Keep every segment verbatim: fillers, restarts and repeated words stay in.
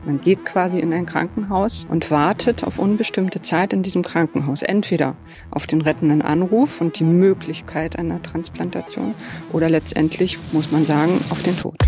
Man geht quasi in ein Krankenhaus und wartet auf unbestimmte Zeit in diesem Krankenhaus. Entweder auf den rettenden Anruf und die Möglichkeit einer Transplantation oder letztendlich, muss man sagen, auf den Tod.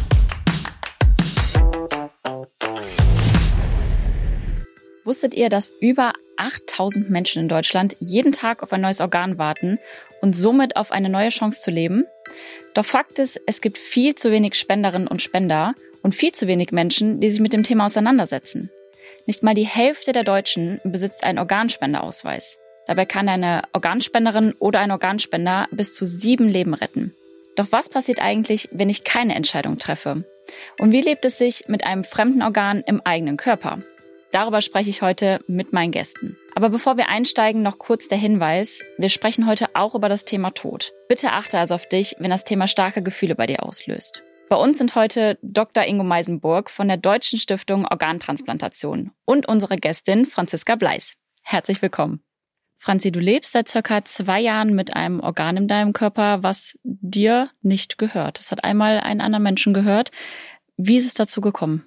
Wusstet ihr, dass über achttausend Menschen in Deutschland jeden Tag auf ein neues Organ warten und somit auf eine neue Chance zu leben? Doch Fakt ist, es gibt viel zu wenig Spenderinnen und Spender und viel zu wenig Menschen, die sich mit dem Thema auseinandersetzen. Nicht mal die Hälfte der Deutschen besitzt einen Organspenderausweis. Dabei kann eine Organspenderin oder ein Organspender bis zu sieben Leben retten. Doch was passiert eigentlich, wenn ich keine Entscheidung treffe? Und wie lebt es sich mit einem fremden Organ im eigenen Körper? Darüber spreche ich heute mit meinen Gästen. Aber bevor wir einsteigen, noch kurz der Hinweis, wir sprechen heute auch über das Thema Tod. Bitte achte also auf dich, wenn das Thema starke Gefühle bei dir auslöst. Bei uns sind heute Doktor Ingo Meisenburg von der Deutschen Stiftung Organtransplantation und unsere Gästin Franziska Bleis. Herzlich willkommen. Franzi, du lebst seit circa zwei Jahren mit einem Organ in deinem Körper, was dir nicht gehört. Es hat einmal einen anderen Menschen gehört. Wie ist es dazu gekommen?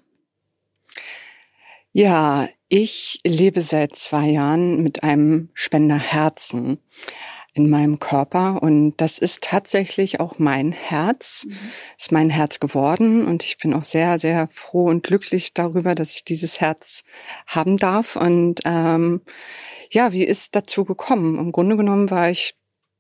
Ja, ich lebe seit zwei Jahren mit einem Spenderherzen in meinem Körper und das ist tatsächlich auch mein Herz, mhm. ist mein Herz geworden und ich bin auch sehr, sehr froh und glücklich darüber, dass ich dieses Herz haben darf. Und ähm, ja, wie ist dazu gekommen? Im Grunde genommen war ich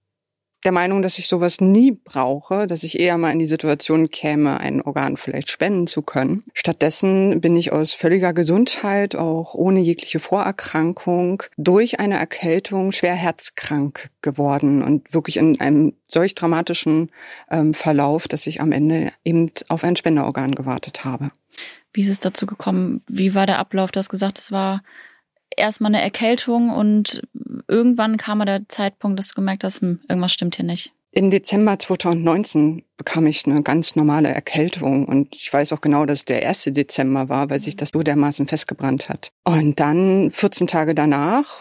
der Meinung, dass ich sowas nie brauche, dass ich eher mal in die Situation käme, ein Organ vielleicht spenden zu können. Stattdessen bin ich aus völliger Gesundheit, auch ohne jegliche Vorerkrankung, durch eine Erkältung schwer herzkrank geworden und wirklich in einem solch dramatischen ähm, Verlauf, dass ich am Ende eben auf ein Spenderorgan gewartet habe. Wie ist es dazu gekommen? Wie war der Ablauf? Du hast gesagt, es war erstmal eine Erkältung und irgendwann kam der Zeitpunkt, dass du gemerkt hast, hm, irgendwas stimmt hier nicht. Im Dezember zweitausendneunzehn bekam ich eine ganz normale Erkältung und ich weiß auch genau, dass es der erste Dezember war, weil sich das so dermaßen festgebrannt hat. Und dann vierzehn Tage danach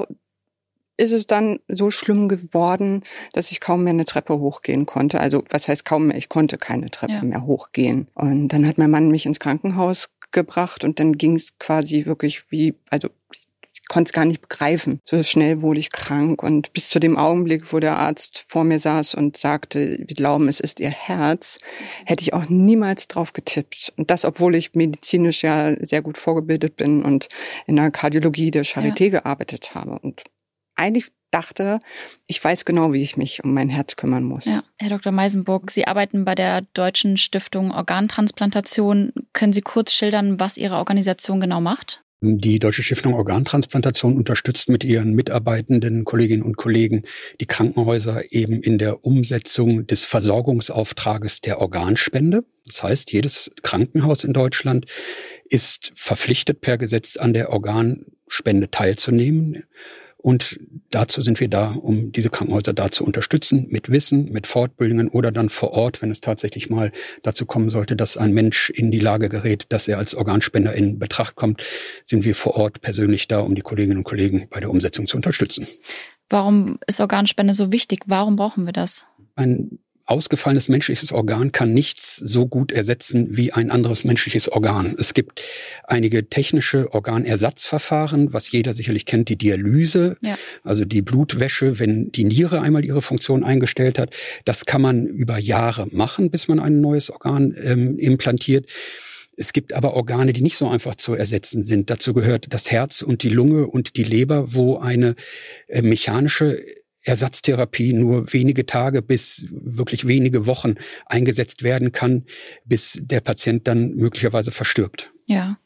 ist es dann so schlimm geworden, dass ich kaum mehr eine Treppe hochgehen konnte. Also was heißt kaum mehr? Ich konnte keine Treppe ja. mehr hochgehen. Und dann hat mein Mann mich ins Krankenhaus gebracht und dann ging es quasi wirklich wie, also ich konnte es gar nicht begreifen. So schnell wurde ich krank und bis zu dem Augenblick, wo der Arzt vor mir saß und sagte, wir glauben, es ist Ihr Herz, hätte ich auch niemals drauf getippt. Und das, obwohl ich medizinisch ja sehr gut vorgebildet bin und in der Kardiologie der Charité ja. gearbeitet habe. Und eigentlich dachte, ich weiß genau, wie ich mich um mein Herz kümmern muss. Ja. Herr Doktor Meisenburg, Sie arbeiten bei der Deutschen Stiftung Organtransplantation. Können Sie kurz schildern, was Ihre Organisation genau macht? Die Deutsche Stiftung Organtransplantation unterstützt mit ihren mitarbeitenden Kolleginnen und Kollegen die Krankenhäuser eben in der Umsetzung des Versorgungsauftrages der Organspende. Das heißt, jedes Krankenhaus in Deutschland ist verpflichtet, per Gesetz an der Organspende teilzunehmen. Und dazu sind wir da, um diese Krankenhäuser da zu unterstützen, mit Wissen, mit Fortbildungen oder dann vor Ort, wenn es tatsächlich mal dazu kommen sollte, dass ein Mensch in die Lage gerät, dass er als Organspender in Betracht kommt, sind wir vor Ort persönlich da, um die Kolleginnen und Kollegen bei der Umsetzung zu unterstützen. Warum ist Organspende so wichtig? Warum brauchen wir das? Ein ausgefallenes menschliches Organ kann nichts so gut ersetzen wie ein anderes menschliches Organ. Es gibt einige technische Organersatzverfahren, was jeder sicherlich kennt, die Dialyse, ja. also die Blutwäsche, wenn die Niere einmal ihre Funktion eingestellt hat. Das kann man über Jahre machen, bis man ein neues Organ ähm, implantiert. Es gibt aber Organe, die nicht so einfach zu ersetzen sind. Dazu gehört das Herz und die Lunge und die Leber, wo eine äh, mechanische Ersatztherapie nur wenige Tage bis wirklich wenige Wochen eingesetzt werden kann, bis der Patient dann möglicherweise verstirbt. Ja.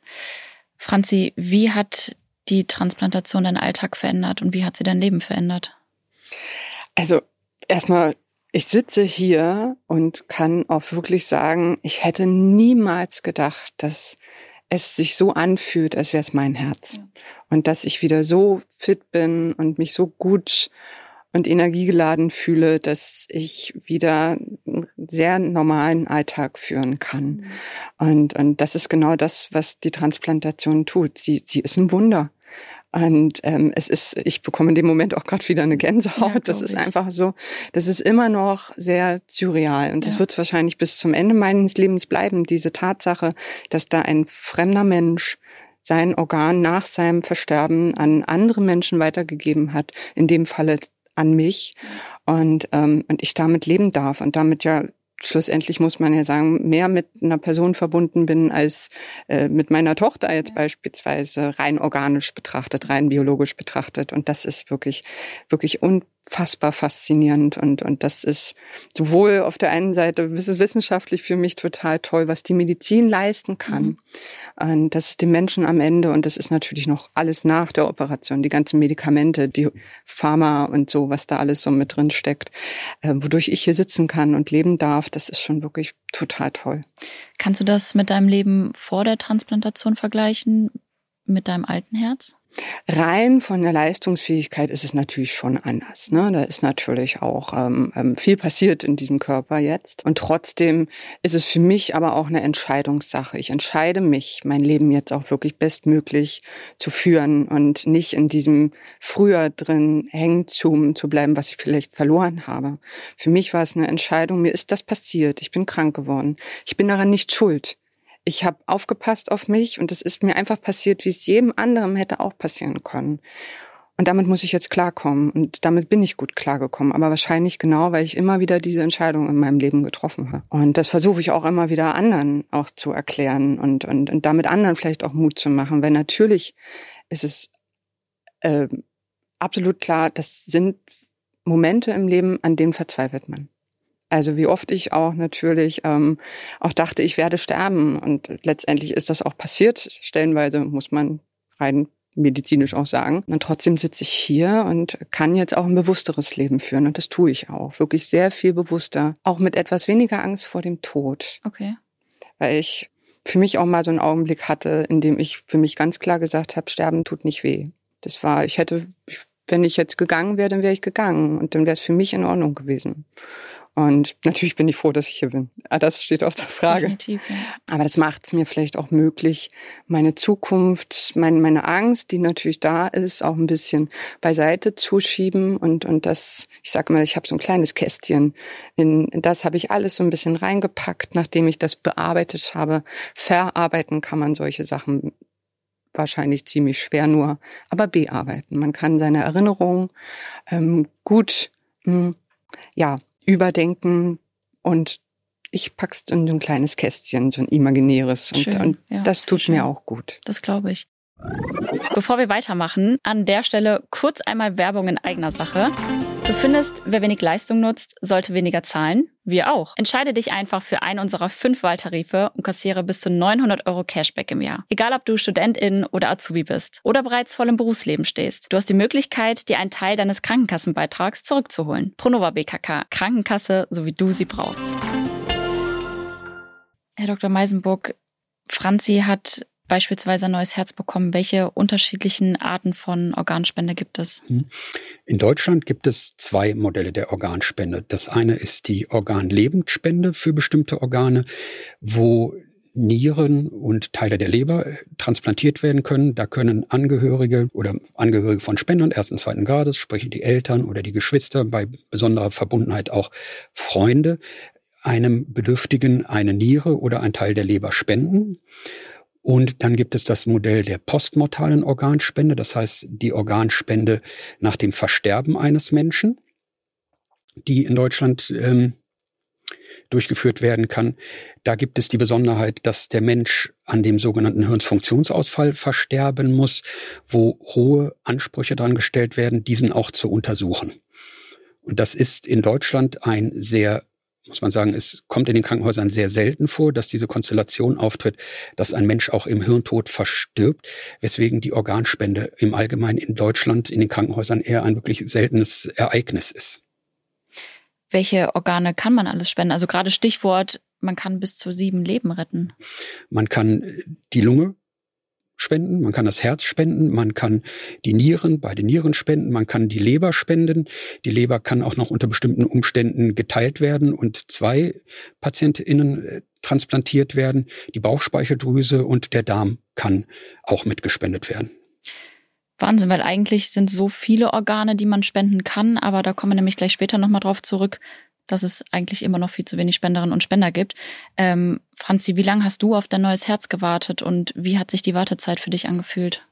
Franzi, wie hat die Transplantation deinen Alltag verändert und wie hat sie dein Leben verändert? Also erstmal, ich sitze hier und kann auch wirklich sagen, ich hätte niemals gedacht, dass es sich so anfühlt, als wäre es mein Herz. Ja. Und dass ich wieder so fit bin und mich so gut und energiegeladen fühle, dass ich wieder einen sehr normalen Alltag führen kann. Mhm. Und, und das ist genau das, was die Transplantation tut. Sie, sie ist ein Wunder. Und ähm, es ist, ich bekomme in dem Moment auch gerade wieder eine Gänsehaut. Ja, das ist ich. einfach so, das ist immer noch sehr surreal. Und das ja. wird es wahrscheinlich bis zum Ende meines Lebens bleiben, diese Tatsache, dass da ein fremder Mensch sein Organ nach seinem Versterben an andere Menschen weitergegeben hat, in dem Falle an mich, und ähm, und ich damit leben darf und damit ja schlussendlich, muss man ja sagen, mehr mit einer Person verbunden bin als äh, mit meiner Tochter jetzt ja. beispielsweise, rein organisch betrachtet, rein biologisch betrachtet. Und das ist wirklich, wirklich unfassbar faszinierend. Und und das ist sowohl auf der einen Seite wissenschaftlich für mich total toll, was die Medizin leisten kann. Mhm. Und das ist dem Menschen am Ende. Und das ist natürlich noch alles nach der Operation, die ganzen Medikamente, die Pharma und so, was da alles so mit drin steckt, äh, wodurch ich hier sitzen kann und leben darf. Das ist schon wirklich total toll. Kannst du das mit deinem Leben vor der Transplantation vergleichen, mit deinem alten Herz? Rein von der Leistungsfähigkeit ist es natürlich schon anders, ne? Da ist natürlich auch ähm, viel passiert in diesem Körper jetzt. Und trotzdem ist es für mich aber auch eine Entscheidungssache. Ich entscheide mich, mein Leben jetzt auch wirklich bestmöglich zu führen und nicht in diesem früher drin hängen zu, zu bleiben, was ich vielleicht verloren habe. Für mich war es eine Entscheidung, mir ist das passiert. Ich bin krank geworden. Ich bin daran nicht schuld. Ich habe aufgepasst auf mich und es ist mir einfach passiert, wie es jedem anderen hätte auch passieren können. Und damit muss ich jetzt klarkommen und damit bin ich gut klargekommen. Aber wahrscheinlich genau, weil ich immer wieder diese Entscheidung in meinem Leben getroffen habe. Und das versuche ich auch immer wieder anderen auch zu erklären und, und, und damit anderen vielleicht auch Mut zu machen. Weil natürlich ist es äh, absolut klar, das sind Momente im Leben, an denen verzweifelt man. Also wie oft ich auch natürlich ähm, auch dachte, ich werde sterben. Und letztendlich ist das auch passiert. Stellenweise muss man rein medizinisch auch sagen. Und trotzdem sitze ich hier und kann jetzt auch ein bewussteres Leben führen. Und das tue ich auch. Wirklich sehr viel bewusster. Auch mit etwas weniger Angst vor dem Tod. Okay. Weil ich für mich auch mal so einen Augenblick hatte, in dem ich für mich ganz klar gesagt habe, Sterben tut nicht weh. Das war, ich hätte, wenn ich jetzt gegangen wäre, dann wäre ich gegangen. Und dann wäre es für mich in Ordnung gewesen. Und natürlich bin ich froh, dass ich hier bin. Das steht außer Frage. Definitiv, ja. Aber das macht es mir vielleicht auch möglich, meine Zukunft, meine, meine Angst, die natürlich da ist, auch ein bisschen beiseite zu schieben. Und, und das, ich sage mal, ich habe so ein kleines Kästchen. In, in das habe ich alles so ein bisschen reingepackt, nachdem ich das bearbeitet habe. Verarbeiten kann man solche Sachen wahrscheinlich ziemlich schwer nur, aber bearbeiten. Man kann seine Erinnerungen ähm, gut, mh, ja, überdenken und ich pack's in so ein kleines Kästchen, so ein imaginäres. Und, und ja, das tut schön. Mir auch gut. Das glaube ich. Bevor wir weitermachen, an der Stelle kurz einmal Werbung in eigener Sache. Du findest, wer wenig Leistung nutzt, sollte weniger zahlen. Wir auch. Entscheide dich einfach für einen unserer fünf Wahltarife und kassiere bis zu neunhundert Euro Cashback im Jahr. Egal, ob du Studentin oder Azubi bist oder bereits voll im Berufsleben stehst. Du hast die Möglichkeit, dir einen Teil deines Krankenkassenbeitrags zurückzuholen. Pronova B K K. Krankenkasse, so wie du sie brauchst. Herr Doktor Meisenburg, Franzi hat beispielsweise ein neues Herz bekommen. Welche unterschiedlichen Arten von Organspende gibt es? In Deutschland gibt es zwei Modelle der Organspende. Das eine ist die Organlebendspende für bestimmte Organe, wo Nieren und Teile der Leber transplantiert werden können. Da können Angehörige oder Angehörige von Spendern ersten, zweiten Grades, sprich die Eltern oder die Geschwister, bei besonderer Verbundenheit auch Freunde, einem Bedürftigen eine Niere oder ein Teil der Leber spenden. Und dann gibt es das Modell der postmortalen Organspende, das heißt die Organspende nach dem Versterben eines Menschen, die in Deutschland ähm, durchgeführt werden kann. Da gibt es die Besonderheit, dass der Mensch an dem sogenannten Hirnfunktionsausfall versterben muss, wo hohe Ansprüche dran gestellt werden, diesen auch zu untersuchen. Und das ist in Deutschland ein sehr, muss man sagen, es kommt in den Krankenhäusern sehr selten vor, dass diese Konstellation auftritt, dass ein Mensch auch im Hirntod verstirbt, weswegen die Organspende im Allgemeinen in Deutschland in den Krankenhäusern eher ein wirklich seltenes Ereignis ist. Welche Organe kann man alles spenden? Also gerade Stichwort, man kann bis zu sieben Leben retten. Man kann die Lunge spenden, man kann das Herz spenden, man kann die Nieren, beide Nieren spenden, man kann die Leber spenden. Die Leber kann auch noch unter bestimmten Umständen geteilt werden und zwei PatientInnen transplantiert werden. Die Bauchspeicheldrüse und der Darm kann auch mitgespendet werden. Wahnsinn, weil eigentlich sind so viele Organe, die man spenden kann, aber da kommen wir nämlich gleich später nochmal drauf zurück, dass es eigentlich immer noch viel zu wenig Spenderinnen und Spender gibt. Ähm, Franzi, wie lange hast du auf dein neues Herz gewartet und wie hat sich die Wartezeit für dich angefühlt?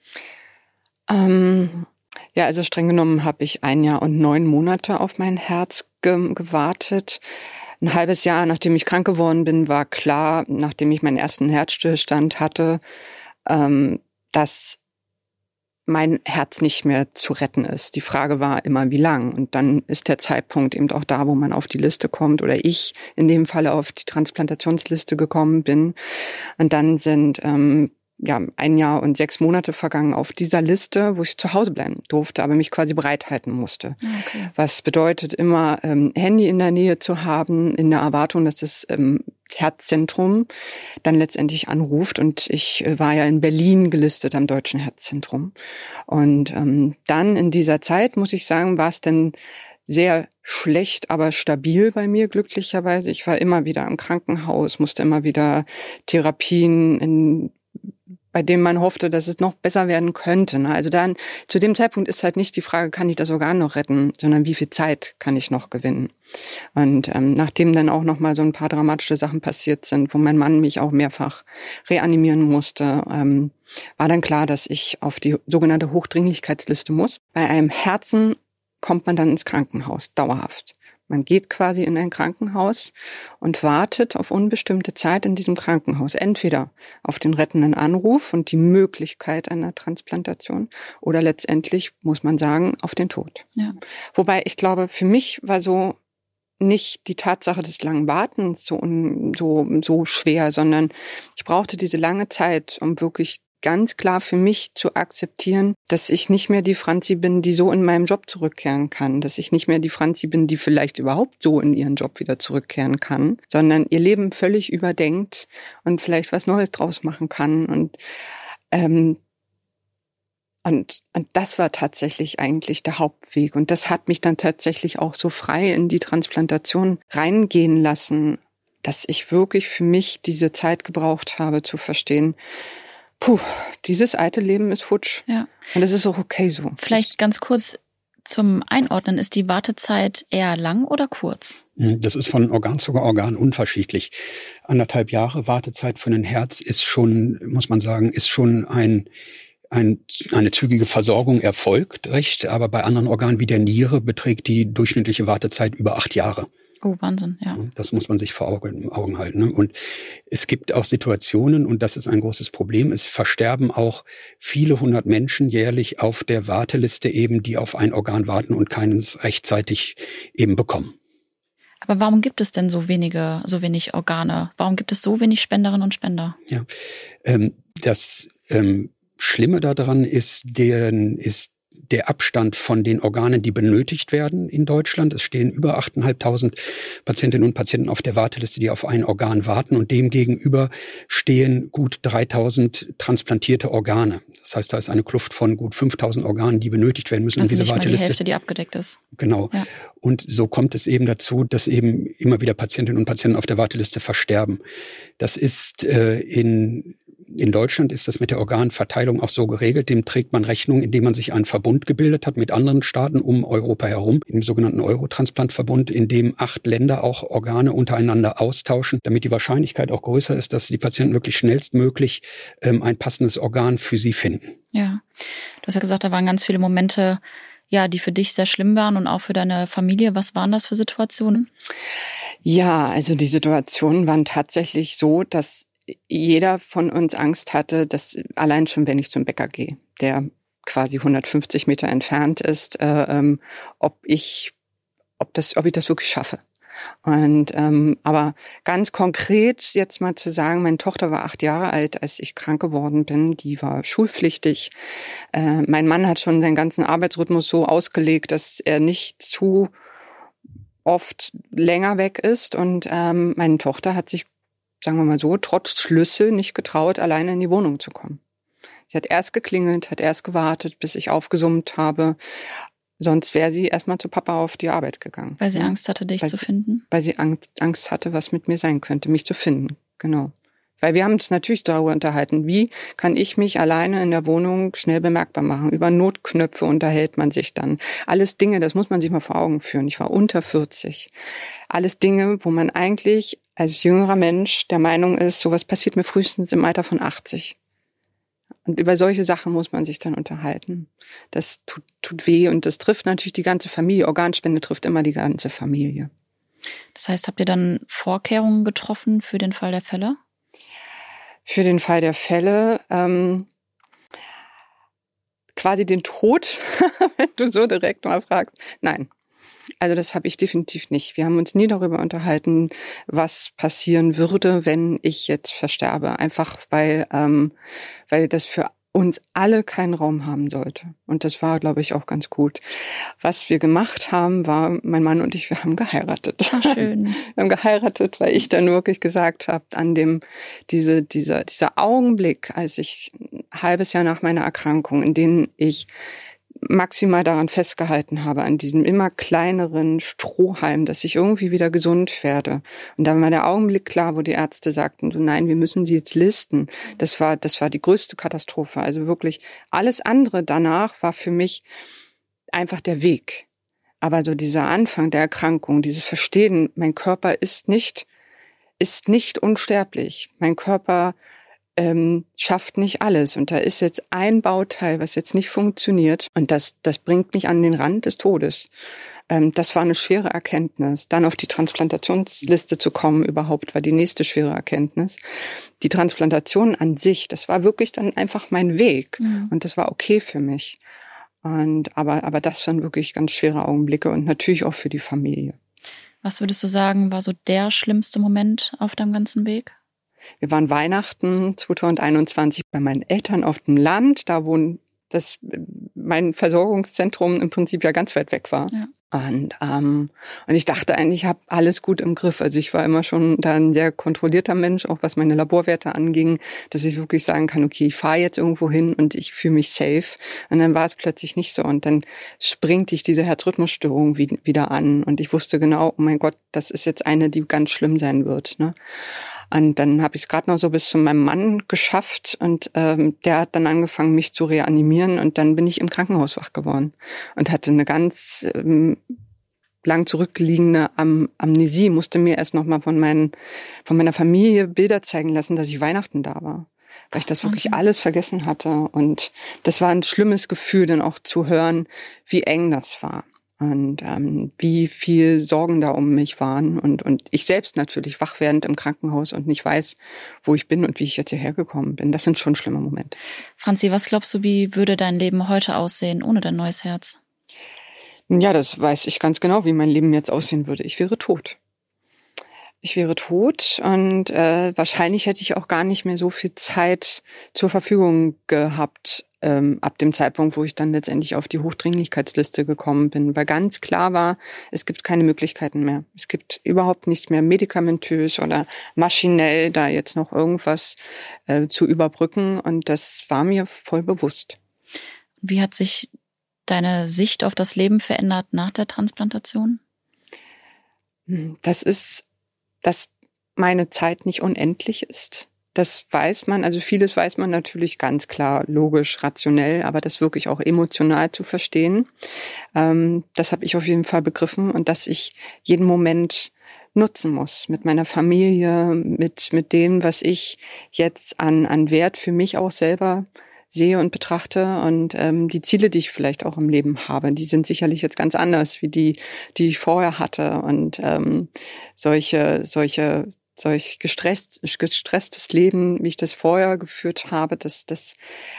Ähm, ja, also streng genommen habe ich ein Jahr und neun Monate auf mein Herz ge- gewartet. Ein halbes Jahr, nachdem ich krank geworden bin, war klar, nachdem ich meinen ersten Herzstillstand hatte, ähm, dass mein Herz nicht mehr zu retten ist. Die Frage war immer, wie lang? Und dann ist der Zeitpunkt eben auch da, wo man auf die Liste kommt oder ich in dem Falle auf die Transplantationsliste gekommen bin. Und dann sind ähm, ja ein Jahr und sechs Monate vergangen auf dieser Liste, wo ich zu Hause bleiben durfte, aber mich quasi bereithalten musste. Okay. Was bedeutet immer, ähm, Handy in der Nähe zu haben, in der Erwartung, dass das ähm, Herzzentrum dann letztendlich anruft. Und ich äh, war ja in Berlin gelistet am Deutschen Herzzentrum. Und ähm, dann in dieser Zeit, muss ich sagen, war es dann sehr schlecht, aber stabil bei mir glücklicherweise. Ich war immer wieder im Krankenhaus, musste immer wieder Therapien in bei dem man hoffte, dass es noch besser werden könnte. Also dann, zu dem Zeitpunkt ist halt nicht die Frage, kann ich das Organ noch retten, sondern wie viel Zeit kann ich noch gewinnen? Und ähm, nachdem dann auch noch mal so ein paar dramatische Sachen passiert sind, wo mein Mann mich auch mehrfach reanimieren musste, ähm, war dann klar, dass ich auf die sogenannte Hochdringlichkeitsliste muss. Bei einem Herzen kommt man dann ins Krankenhaus, dauerhaft. Man geht quasi in ein Krankenhaus und wartet auf unbestimmte Zeit in diesem Krankenhaus. Entweder auf den rettenden Anruf und die Möglichkeit einer Transplantation oder letztendlich, muss man sagen, auf den Tod. Ja. Wobei ich glaube, für mich war so nicht die Tatsache des langen Wartens so, so, so schwer, sondern ich brauchte diese lange Zeit, um wirklich ganz klar für mich zu akzeptieren, dass ich nicht mehr die Franzi bin, die so in meinem Job zurückkehren kann, dass ich nicht mehr die Franzi bin, die vielleicht überhaupt so in ihren Job wieder zurückkehren kann, sondern ihr Leben völlig überdenkt und vielleicht was Neues draus machen kann. Und ähm, und, und das war tatsächlich eigentlich der Hauptweg. Und das hat mich dann tatsächlich auch so frei in die Transplantation reingehen lassen, dass ich wirklich für mich diese Zeit gebraucht habe, zu verstehen, puh, dieses alte Leben ist futsch. Ja. Und das ist auch okay so. Vielleicht ganz kurz zum Einordnen. Ist die Wartezeit eher lang oder kurz? Das ist von Organ zu Organ unterschiedlich. Anderthalb Jahre Wartezeit für ein Herz ist schon, muss man sagen, ist schon ein, ein, eine zügige Versorgung erfolgt, recht. Aber bei anderen Organen wie der Niere beträgt die durchschnittliche Wartezeit über acht Jahre. Oh, Wahnsinn, ja. Das muss man sich vor Augen, Augen halten. Und es gibt auch Situationen, und das ist ein großes Problem, es versterben auch viele hundert Menschen jährlich auf der Warteliste eben, die auf ein Organ warten und keines rechtzeitig eben bekommen. Aber warum gibt es denn so wenige, so wenig Organe? Warum gibt es so wenig Spenderinnen und Spender? Ja, ähm, das ähm, Schlimme daran ist, deren, ist der Abstand von den Organen, die benötigt werden in Deutschland. Es stehen über achttausendfünfhundert Patientinnen und Patienten auf der Warteliste, die auf ein Organ warten. Und demgegenüber stehen gut dreitausend transplantierte Organe. Das heißt, da ist eine Kluft von gut fünftausend Organen, die benötigt werden müssen also in dieser nicht Warteliste. Mal die Hälfte, die abgedeckt ist. Genau. Ja. Und so kommt es eben dazu, dass eben immer wieder Patientinnen und Patienten auf der Warteliste versterben. Das ist äh, in In Deutschland ist das mit der Organverteilung auch so geregelt. Dem trägt man Rechnung, indem man sich einen Verbund gebildet hat mit anderen Staaten um Europa herum, im sogenannten Eurotransplantverbund, in dem acht Länder auch Organe untereinander austauschen, damit die Wahrscheinlichkeit auch größer ist, dass die Patienten wirklich schnellstmöglich ähm, ein passendes Organ für sie finden. Ja, du hast ja gesagt, da waren ganz viele Momente, ja, die für dich sehr schlimm waren und auch für deine Familie. Was waren das für Situationen? Ja, also die Situationen waren tatsächlich so, dass jeder von uns Angst hatte, dass allein schon, wenn ich zum Bäcker gehe, der quasi hundertfünfzig Meter entfernt ist, äh, ähm, ob ich, ob das, ob ich das wirklich schaffe. Und ähm, aber ganz konkret jetzt mal zu sagen, meine Tochter war acht Jahre alt, als ich krank geworden bin. Die war schulpflichtig. Äh, mein Mann hat schon seinen ganzen Arbeitsrhythmus so ausgelegt, dass er nicht zu oft länger weg ist. Und ähm, meine Tochter hat sich, sagen wir mal so, trotz Schlüssel nicht getraut, alleine in die Wohnung zu kommen. Sie hat erst geklingelt, hat erst gewartet, bis ich aufgesummt habe. Sonst wäre sie erstmal zu Papa auf die Arbeit gegangen. Weil sie Angst hatte, dich weil zu sie, finden? Weil sie Angst hatte, was mit mir sein könnte, mich zu finden. Genau. Weil wir haben uns natürlich darüber unterhalten, wie kann ich mich alleine in der Wohnung schnell bemerkbar machen. Über Notknöpfe unterhält man sich dann. Alles Dinge, das muss man sich mal vor Augen führen. Ich war unter vierzig. Alles Dinge, wo man eigentlich als jüngerer Mensch der Meinung ist, sowas passiert mir frühestens im Alter von achtzig. Und über solche Sachen muss man sich dann unterhalten. Das tut, tut weh und das trifft natürlich die ganze Familie. Organspende trifft immer die ganze Familie. Das heißt, habt ihr dann Vorkehrungen getroffen für den Fall der Fälle? Für den Fall der Fälle ähm, quasi den Tod, wenn du so direkt mal fragst. Nein. Also das habe ich definitiv nicht. Wir haben uns nie darüber unterhalten, was passieren würde, wenn ich jetzt versterbe. Einfach weil, ähm, weil das für uns alle keinen Raum haben sollte. Und das war, glaube ich, auch ganz gut. Was wir gemacht haben, war, mein Mann und ich, wir haben geheiratet. Ach, schön. Wir haben geheiratet, weil ich dann wirklich gesagt habe, an dem, diese, dieser, dieser Augenblick, als ich ein halbes Jahr nach meiner Erkrankung, in dem ich maximal daran festgehalten habe, an diesem immer kleineren Strohhalm, dass ich irgendwie wieder gesund werde. Und da war der Augenblick klar, wo die Ärzte sagten, so, nein, wir müssen sie jetzt listen. Das war, das war die größte Katastrophe. Also wirklich alles andere danach war für mich einfach der Weg. Aber so dieser Anfang der Erkrankung, dieses Verstehen, mein Körper ist nicht, ist nicht unsterblich. Mein Körper Ähm, schafft nicht alles. Und da ist jetzt ein Bauteil, was jetzt nicht funktioniert. Und das, das bringt mich an den Rand des Todes. Ähm, das war eine schwere Erkenntnis. Dann auf die Transplantationsliste zu kommen überhaupt, war die nächste schwere Erkenntnis. Die Transplantation an sich, das war wirklich dann einfach mein Weg. Mhm. Und das war okay für mich. Und, aber, aber das waren wirklich ganz schwere Augenblicke und natürlich auch für die Familie. Was würdest du sagen, war so der schlimmste Moment auf deinem ganzen Weg? Wir waren Weihnachten zwanzig einundzwanzig bei meinen Eltern auf dem Land, da wo das, mein Versorgungszentrum im Prinzip ja ganz weit weg war. Ja. Und, ähm, und ich dachte eigentlich, ich habe alles gut im Griff. Also ich war immer schon da ein sehr kontrollierter Mensch, auch was meine Laborwerte anging, dass ich wirklich sagen kann, okay, ich fahre jetzt irgendwo hin und ich fühle mich safe. Und dann war es plötzlich nicht so. Und dann springt dich diese Herzrhythmusstörung wieder an. Und ich wusste genau, oh mein Gott, das ist jetzt eine, die ganz schlimm sein wird, ne? Und dann habe ich es gerade noch so bis zu meinem Mann geschafft und ähm, der hat dann angefangen, mich zu reanimieren und dann bin ich im Krankenhaus wach geworden und hatte eine ganz ähm, lang zurückliegende Am- Amnesie, musste mir erst nochmal von meinen, von meiner Familie Bilder zeigen lassen, dass ich Weihnachten da war, weil ich das wirklich alles vergessen hatte und das war ein schlimmes Gefühl, dann auch zu hören, wie eng das war. Und ähm, wie viel Sorgen da um mich waren und und ich selbst natürlich wach werdend im Krankenhaus und nicht weiß, wo ich bin und wie ich jetzt hierher gekommen bin. Das sind schon schlimme Momente. Franzi, was glaubst du, wie würde dein Leben heute aussehen ohne dein neues Herz? Ja, das weiß ich ganz genau, wie mein Leben jetzt aussehen würde. Ich wäre tot. Ich wäre tot und äh, wahrscheinlich hätte ich auch gar nicht mehr so viel Zeit zur Verfügung gehabt, ähm, ab dem Zeitpunkt, wo ich dann letztendlich auf die Hochdringlichkeitsliste gekommen bin, weil ganz klar war, es gibt keine Möglichkeiten mehr. Es gibt überhaupt nichts mehr medikamentös oder maschinell da jetzt noch irgendwas äh, zu überbrücken und das war mir voll bewusst. Wie hat sich deine Sicht auf das Leben verändert nach der Transplantation? Das ist, dass meine Zeit nicht unendlich ist. Das weiß man, also vieles weiß man natürlich ganz klar, logisch, rationell, aber das wirklich auch emotional zu verstehen, ähm, das habe ich auf jeden Fall begriffen und dass ich jeden Moment nutzen muss mit meiner Familie, mit mit dem, was ich jetzt an an Wert für mich auch selber sehe und betrachte und ähm, die Ziele, die ich vielleicht auch im Leben habe, die sind sicherlich jetzt ganz anders wie die, die ich vorher hatte und ähm, solche solche solch gestresst, gestresstes Leben, wie ich das vorher geführt habe, das, das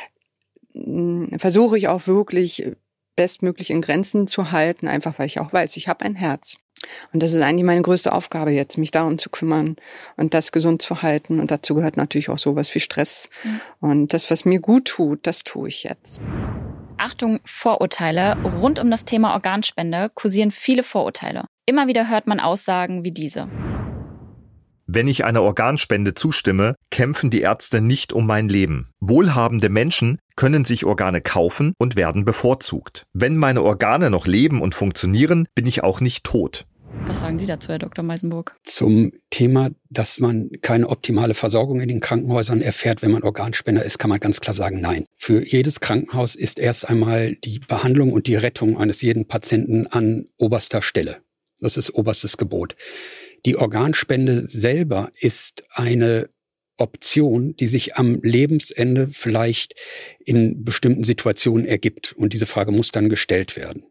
mh, versuche ich auch wirklich bestmöglich in Grenzen zu halten, einfach weil ich auch weiß, ich habe ein Herz. Und das ist eigentlich meine größte Aufgabe jetzt, mich darum zu kümmern und das gesund zu halten. Und dazu gehört natürlich auch sowas wie Stress. Mhm. Und das, was mir gut tut, das tue ich jetzt. Achtung, Vorurteile. Rund um das Thema Organspende kursieren viele Vorurteile. Immer wieder hört man Aussagen wie diese. Wenn ich einer Organspende zustimme, kämpfen die Ärzte nicht um mein Leben. Wohlhabende Menschen können sich Organe kaufen und werden bevorzugt. Wenn meine Organe noch leben und funktionieren, bin ich auch nicht tot. Was sagen Sie dazu, Herr Doktor Meisenburg? Zum Thema, dass man keine optimale Versorgung in den Krankenhäusern erfährt, wenn man Organspender ist, kann man ganz klar sagen, nein. Für jedes Krankenhaus ist erst einmal die Behandlung und die Rettung eines jeden Patienten an oberster Stelle. Das ist oberstes Gebot. Die Organspende selber ist eine Option, die sich am Lebensende vielleicht in bestimmten Situationen ergibt. Und diese Frage muss dann gestellt werden.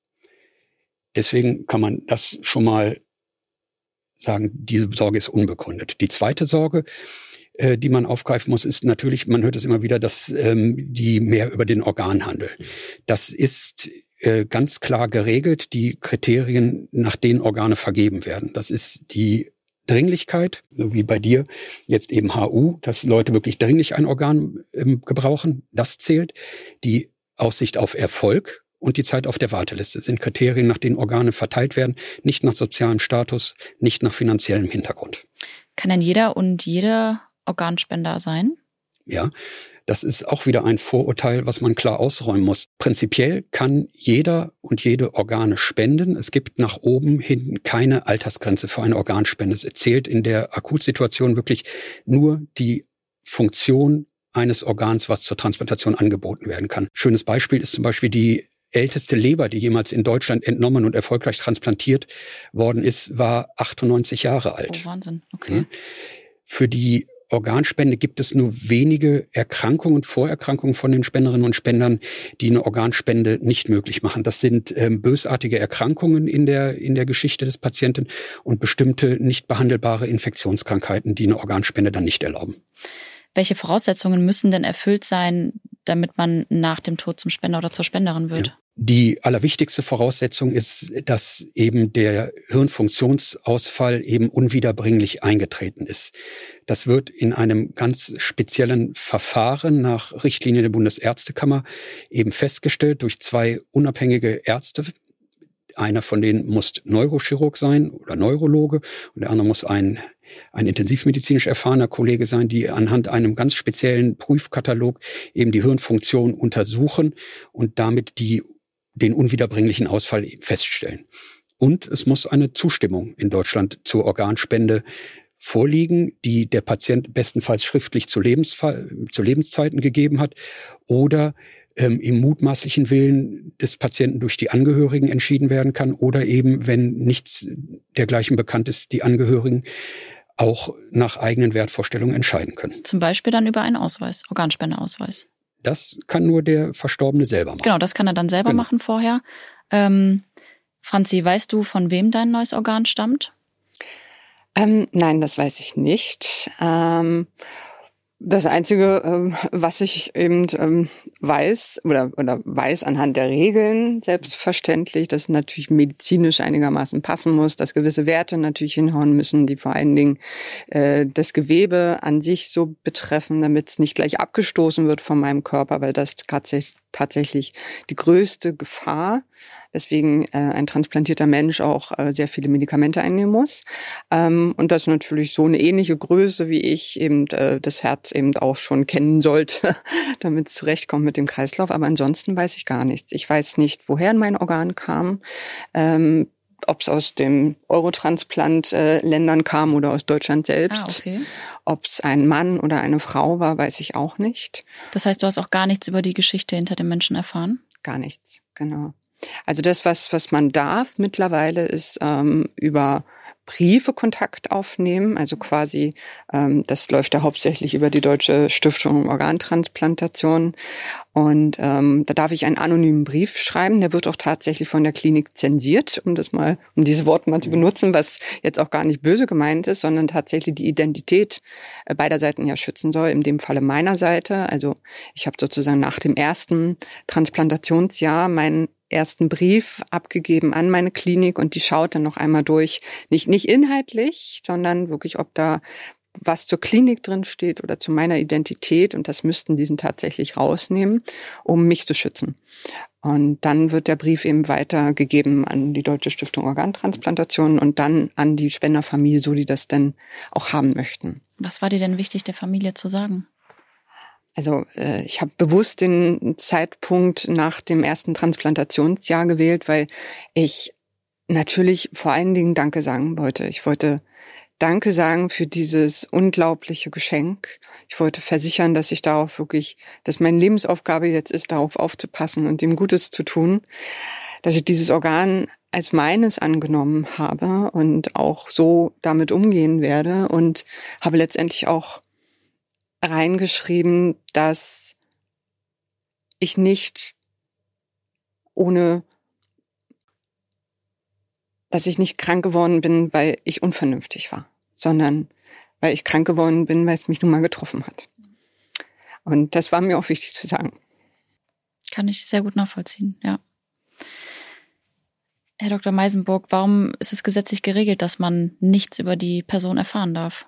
Deswegen kann man das schon mal sagen, diese Sorge ist unbegründet. Die zweite Sorge, äh, die man aufgreifen muss, ist natürlich, man hört es immer wieder, dass ähm, die mehr über den Organhandel. Das ist äh, ganz klar geregelt, die Kriterien, nach denen Organe vergeben werden. Das ist die Dringlichkeit, so wie bei dir jetzt eben H U, dass Leute wirklich dringlich ein Organ ähm, gebrauchen, das zählt. Die Aussicht auf Erfolg und die Zeit auf der Warteliste sind Kriterien, nach denen Organe verteilt werden, nicht nach sozialem Status, nicht nach finanziellem Hintergrund. Kann denn jeder und jede Organspender sein? Ja, das ist auch wieder ein Vorurteil, was man klar ausräumen muss. Prinzipiell kann jeder und jede Organe spenden. Es gibt nach oben hin keine Altersgrenze für eine Organspende. Es zählt in der Akutsituation wirklich nur die Funktion eines Organs, was zur Transplantation angeboten werden kann. Schönes Beispiel ist zum Beispiel die älteste Leber, die jemals in Deutschland entnommen und erfolgreich transplantiert worden ist, war achtundneunzig Jahre alt. Oh, Wahnsinn, okay. Für die Organspende gibt es nur wenige Erkrankungen, Vorerkrankungen von den Spenderinnen und Spendern, die eine Organspende nicht möglich machen. Das sind ähm, bösartige Erkrankungen in der in der Geschichte des Patienten und bestimmte nicht behandelbare Infektionskrankheiten, die eine Organspende dann nicht erlauben. Welche Voraussetzungen müssen denn erfüllt sein, damit man nach dem Tod zum Spender oder zur Spenderin wird? Ja. Die allerwichtigste Voraussetzung ist, dass eben der Hirnfunktionsausfall eben unwiederbringlich eingetreten ist. Das wird in einem ganz speziellen Verfahren nach Richtlinien der Bundesärztekammer eben festgestellt durch zwei unabhängige Ärzte. Einer von denen muss Neurochirurg sein oder Neurologe und der andere muss ein ein intensivmedizinisch erfahrener Kollege sein, die anhand einem ganz speziellen Prüfkatalog eben die Hirnfunktion untersuchen und damit die den unwiederbringlichen Ausfall feststellen. Und es muss eine Zustimmung in Deutschland zur Organspende vorliegen, die der Patient bestenfalls schriftlich zu, Lebensfall, zu Lebenszeiten gegeben hat oder ähm, im mutmaßlichen Willen des Patienten durch die Angehörigen entschieden werden kann oder eben, wenn nichts dergleichen bekannt ist, die Angehörigen auch nach eigenen Wertvorstellungen entscheiden können. Zum Beispiel dann über einen Ausweis, Organspendeausweis. Das kann nur der Verstorbene selber machen. Genau, das kann er dann selber genau. machen vorher. Ähm, Franzi, weißt du, von wem dein neues Organ stammt? Ähm, nein, das weiß ich nicht. Ähm, das Einzige, ähm, was ich eben ähm, weiß oder, oder weiß anhand der Regeln, selbstverständlich, dass natürlich medizinisch einigermaßen passen muss, dass gewisse Werte natürlich hinhauen müssen, die vor allen Dingen äh, das Gewebe an sich so betreffen, damit es nicht gleich abgestoßen wird von meinem Körper, weil das tatsächlich tatsächlich die größte Gefahr, weswegen äh, ein transplantierter Mensch auch äh, sehr viele Medikamente einnehmen muss. Ähm, und das natürlich so eine ähnliche Größe wie ich eben äh, das Herz eben auch schon kennen sollte, damit es zurechtkommt mit dem Kreislauf. Aber ansonsten weiß ich gar nichts. Ich weiß nicht, woher mein Organ kam, ähm, ob es aus dem Eurotransplant-Ländern äh, kam oder aus Deutschland selbst. Ah, okay. Ob es ein Mann oder eine Frau war, weiß ich auch nicht. Das heißt, du hast auch gar nichts über die Geschichte hinter dem Menschen erfahren? Gar nichts, genau. Also das, was was man darf mittlerweile, ist ähm, über Briefe Kontakt aufnehmen. Also quasi, ähm, das läuft ja hauptsächlich über die Deutsche Stiftung Organtransplantation. Und ähm, da darf ich einen anonymen Brief schreiben. Der wird auch tatsächlich von der Klinik zensiert, um das mal, um diese Worte mal zu benutzen, was jetzt auch gar nicht böse gemeint ist, sondern tatsächlich die Identität beider Seiten ja schützen soll. In dem Falle meiner Seite. Also ich habe sozusagen nach dem ersten Transplantationsjahr meinen ersten Brief abgegeben an meine Klinik und die schaut dann noch einmal durch, nicht nicht inhaltlich, sondern wirklich, ob da was zur Klinik drin steht oder zu meiner Identität, und das müssten diesen tatsächlich rausnehmen, um mich zu schützen. Und dann wird der Brief eben weitergegeben an die Deutsche Stiftung Organtransplantation und dann an die Spenderfamilie, so die das denn auch haben möchten. Was war dir denn wichtig, der Familie zu sagen? Also äh, ich habe bewusst den Zeitpunkt nach dem ersten Transplantationsjahr gewählt, weil ich natürlich vor allen Dingen Danke sagen wollte. Ich wollte Danke sagen für dieses unglaubliche Geschenk. Ich wollte versichern, dass ich darauf wirklich, dass meine Lebensaufgabe jetzt ist, darauf aufzupassen und ihm Gutes zu tun, dass ich dieses Organ als meines angenommen habe und auch so damit umgehen werde und habe letztendlich auch reingeschrieben, dass ich nicht ohne, dass ich nicht krank geworden bin, weil ich unvernünftig war, sondern weil ich krank geworden bin, weil es mich nun mal getroffen hat. Und das war mir auch wichtig zu sagen. Kann ich sehr gut nachvollziehen, ja. Herr Doktor Meisenburg, warum ist es gesetzlich geregelt, dass man nichts über die Person erfahren darf?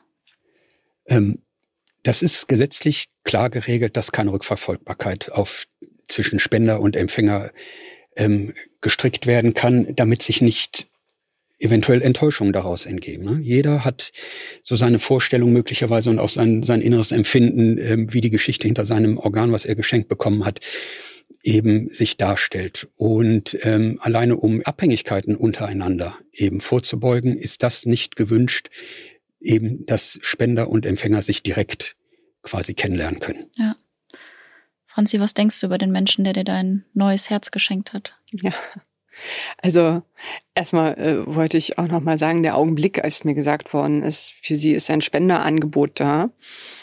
Ähm, das ist gesetzlich klar geregelt, dass keine Rückverfolgbarkeit auf zwischen Spender und Empfänger ähm, gestrickt werden kann, damit sich nicht eventuell Enttäuschungen daraus entgeben. Ne? Jeder hat so seine Vorstellung möglicherweise und auch sein, sein inneres Empfinden, ähm, wie die Geschichte hinter seinem Organ, was er geschenkt bekommen hat, eben sich darstellt. Und ähm, alleine um Abhängigkeiten untereinander eben vorzubeugen, ist das nicht gewünscht, eben, dass Spender und Empfänger sich direkt quasi kennenlernen können. Ja. Franzi, was denkst du über den Menschen, der dir dein neues Herz geschenkt hat? Ja, also erstmal äh, wollte ich auch noch mal sagen, der Augenblick, als mir gesagt worden ist, für sie ist ein Spenderangebot da,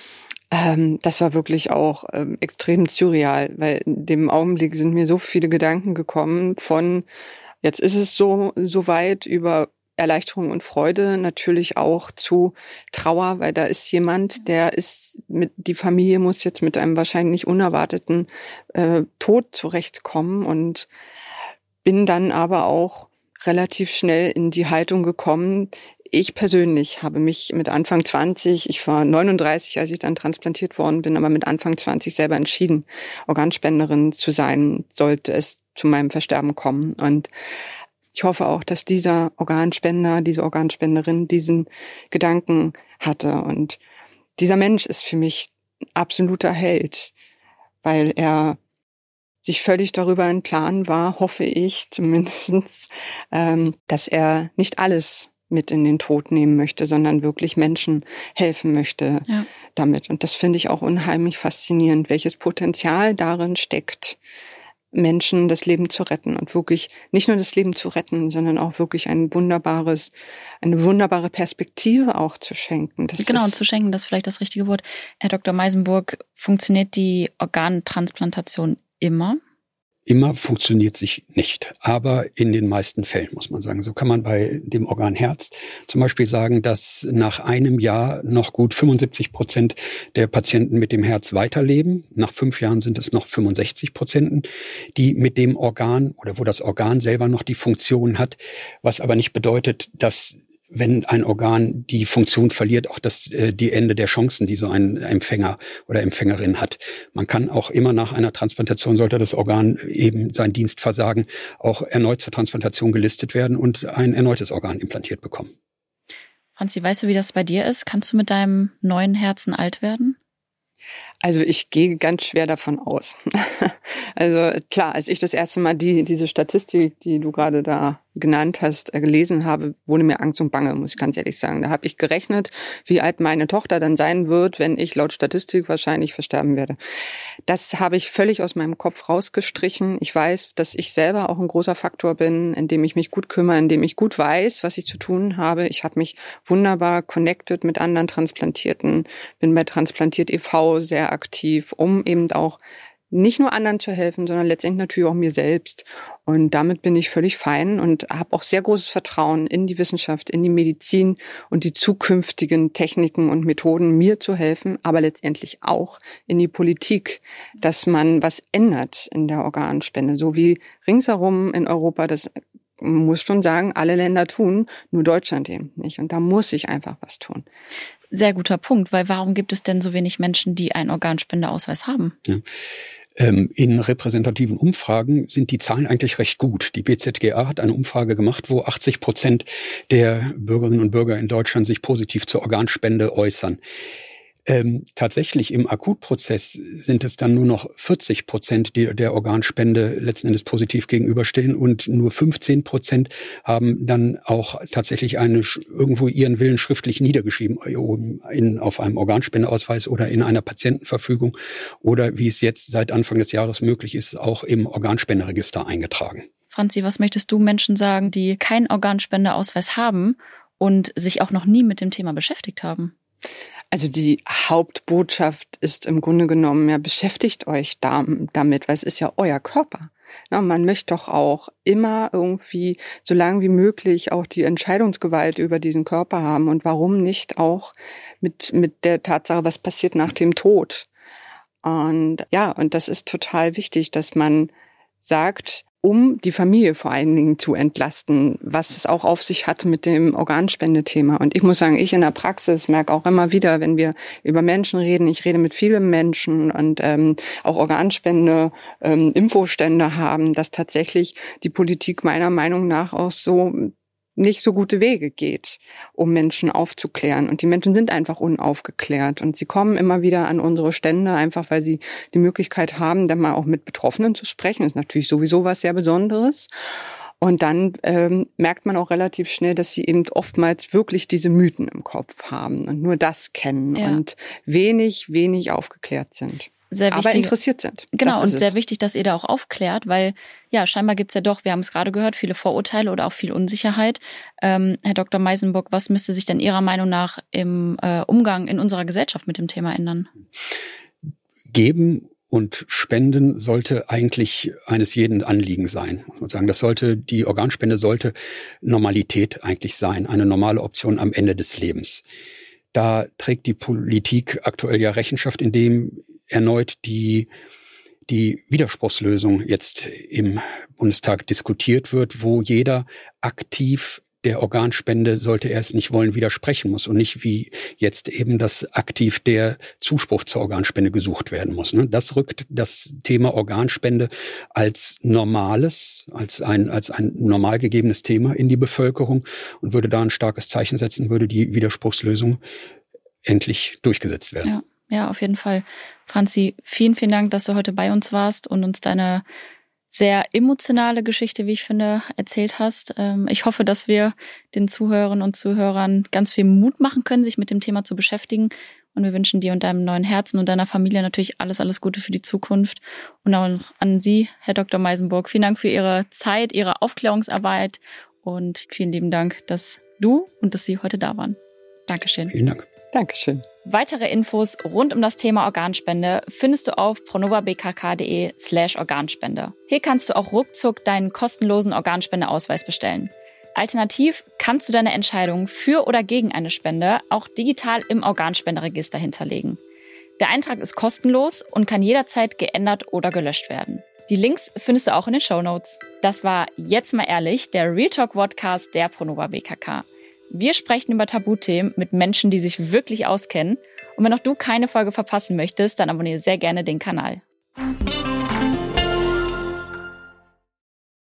ähm, das war wirklich auch ähm, extrem surreal, weil in dem Augenblick sind mir so viele Gedanken gekommen von, jetzt ist es so, so weit über Erleichterung und Freude, natürlich auch zu Trauer, weil da ist jemand, der ist mit, die Familie muss jetzt mit einem wahrscheinlich unerwarteten äh, Tod zurechtkommen und bin dann aber auch relativ schnell in die Haltung gekommen. Ich persönlich habe mich mit Anfang zwanzig, ich war neununddreißig, als ich dann transplantiert worden bin, aber mit Anfang zwanzig selber entschieden, Organspenderin zu sein, sollte es zu meinem Versterben kommen. Und ich hoffe auch, dass dieser Organspender, diese Organspenderin diesen Gedanken hatte. Und dieser Mensch ist für mich ein absoluter Held, weil er sich völlig darüber im Klaren war, hoffe ich zumindest, ähm, dass er nicht alles mit in den Tod nehmen möchte, sondern wirklich Menschen helfen möchte ja. damit. Und das finde ich auch unheimlich faszinierend, welches Potenzial darin steckt, Menschen das Leben zu retten und wirklich nicht nur das Leben zu retten, sondern auch wirklich ein wunderbares, eine wunderbare Perspektive auch zu schenken. Das genau, und zu schenken, das ist vielleicht das richtige Wort. Herr Doktor Meisenburg, funktioniert die Organtransplantation immer? Immer funktioniert sich nicht, aber in den meisten Fällen, muss man sagen. So kann man bei dem Organ Herz zum Beispiel sagen, dass nach einem Jahr noch gut fünfundsiebzig Prozent der Patienten mit dem Herz weiterleben. Nach fünf Jahren sind es noch fünfundsechzig Prozent, die mit dem Organ oder wo das Organ selber noch die Funktion hat, was aber nicht bedeutet, dass wenn ein Organ die Funktion verliert, auch das äh, die Ende der Chancen, die so ein Empfänger oder Empfängerin hat. Man kann auch immer nach einer Transplantation, sollte das Organ eben seinen Dienst versagen, auch erneut zur Transplantation gelistet werden und ein erneutes Organ implantiert bekommen. Franzi, weißt du, wie das bei dir ist? Kannst du mit deinem neuen Herzen alt werden? Also ich gehe ganz schwer davon aus. Also klar, als ich das erste Mal die diese Statistik, die du gerade da genannt hast, gelesen habe, wurde mir Angst und Bange, muss ich ganz ehrlich sagen. Da habe ich gerechnet, wie alt meine Tochter dann sein wird, wenn ich laut Statistik wahrscheinlich versterben werde. Das habe ich völlig aus meinem Kopf rausgestrichen. Ich weiß, dass ich selber auch ein großer Faktor bin, in dem ich mich gut kümmere, in dem ich gut weiß, was ich zu tun habe. Ich habe mich wunderbar connected mit anderen Transplantierten, bin bei Transplantiert e V sehr aktiv, um eben auch nicht nur anderen zu helfen, sondern letztendlich natürlich auch mir selbst. Und damit bin ich völlig fein und habe auch sehr großes Vertrauen in die Wissenschaft, in die Medizin und die zukünftigen Techniken und Methoden, mir zu helfen, aber letztendlich auch in die Politik, dass man was ändert in der Organspende. So wie ringsherum in Europa, das man muss schon sagen, alle Länder tun, nur Deutschland eben nicht. Und da muss ich einfach was tun. Sehr guter Punkt, weil warum gibt es denn so wenig Menschen, die einen Organspendeausweis haben? Ja. In repräsentativen Umfragen sind die Zahlen eigentlich recht gut. Die B Z G A hat eine Umfrage gemacht, wo achtzig Prozent der Bürgerinnen und Bürger in Deutschland sich positiv zur Organspende äußern. Ähm, tatsächlich im Akutprozess sind es dann nur noch vierzig Prozent, die der Organspende letzten Endes positiv gegenüberstehen, und nur fünfzehn Prozent haben dann auch tatsächlich eine irgendwo ihren Willen schriftlich niedergeschrieben, in, auf einem Organspendeausweis oder in einer Patientenverfügung oder, wie es jetzt seit Anfang des Jahres möglich ist, auch im Organspenderegister eingetragen. Franzi, was möchtest du Menschen sagen, die keinen Organspendeausweis haben und sich auch noch nie mit dem Thema beschäftigt haben? Also die Hauptbotschaft ist im Grunde genommen, ja, beschäftigt euch da, damit, weil es ist ja euer Körper. Na, man möchte doch auch immer irgendwie so lange wie möglich auch die Entscheidungsgewalt über diesen Körper haben. Und warum nicht auch mit, mit der Tatsache, was passiert nach dem Tod? Und ja, und das ist total wichtig, dass man sagt, um die Familie vor allen Dingen zu entlasten, was es auch auf sich hat mit dem Organspendethema. Und ich muss sagen, ich in der Praxis merke auch immer wieder, wenn wir über Menschen reden, ich rede mit vielen Menschen und ähm, auch Organspende, ähm, Infostände haben, dass tatsächlich die Politik meiner Meinung nach auch so nicht so gute Wege geht, um Menschen aufzuklären. Und die Menschen sind einfach unaufgeklärt. Und sie kommen immer wieder an unsere Stände, einfach weil sie die Möglichkeit haben, dann mal auch mit Betroffenen zu sprechen. Das ist natürlich sowieso was sehr Besonderes. Und dann ähm, merkt man auch relativ schnell, dass sie eben oftmals wirklich diese Mythen im Kopf haben und nur das kennen ja. und wenig, wenig aufgeklärt sind. Sehr wichtig, aber interessiert sind. Genau, und sehr wichtig, dass ihr da auch aufklärt, weil ja, scheinbar gibt's ja doch, wir haben es gerade gehört, viele Vorurteile oder auch viel Unsicherheit. Ähm, Herr Doktor Meisenburg, was müsste sich denn Ihrer Meinung nach im äh, Umgang in unserer Gesellschaft mit dem Thema ändern? Geben und Spenden sollte eigentlich eines jeden Anliegen sein, muss man sagen. Das sollte, die Organspende sollte Normalität eigentlich sein, eine normale Option am Ende des Lebens. Da trägt die Politik aktuell ja Rechenschaft, indem erneut die, die Widerspruchslösung jetzt im Bundestag diskutiert wird, wo jeder aktiv der Organspende, sollte er es nicht wollen, widersprechen muss und nicht wie jetzt eben das aktiv der Zuspruch zur Organspende gesucht werden muss. Das rückt das Thema Organspende als normales, als ein, als ein normal gegebenes Thema in die Bevölkerung und würde da ein starkes Zeichen setzen, würde die Widerspruchslösung endlich durchgesetzt werden. Ja. Ja, auf jeden Fall. Franzi, vielen, vielen Dank, dass du heute bei uns warst und uns deine sehr emotionale Geschichte, wie ich finde, erzählt hast. Ich hoffe, dass wir den Zuhörern und Zuhörern ganz viel Mut machen können, sich mit dem Thema zu beschäftigen. Und wir wünschen dir und deinem neuen Herzen und deiner Familie natürlich alles, alles Gute für die Zukunft. Und auch an Sie, Herr Doktor Meisenburg, vielen Dank für Ihre Zeit, Ihre Aufklärungsarbeit und vielen lieben Dank, dass du und dass Sie heute da waren. Dankeschön. Vielen Dank. Dankeschön. Weitere Infos rund um das Thema Organspende findest du auf pronovabkk.de slash Organspende. Hier kannst du auch ruckzuck deinen kostenlosen Organspendeausweis bestellen. Alternativ kannst du deine Entscheidung für oder gegen eine Spende auch digital im Organspenderegister hinterlegen. Der Eintrag ist kostenlos und kann jederzeit geändert oder gelöscht werden. Die Links findest du auch in den Shownotes. Das war Jetzt mal ehrlich, der Real Talk Podcast der Pronova B K K. Wir sprechen über Tabuthemen mit Menschen, die sich wirklich auskennen. Und wenn auch du keine Folge verpassen möchtest, dann abonniere sehr gerne den Kanal.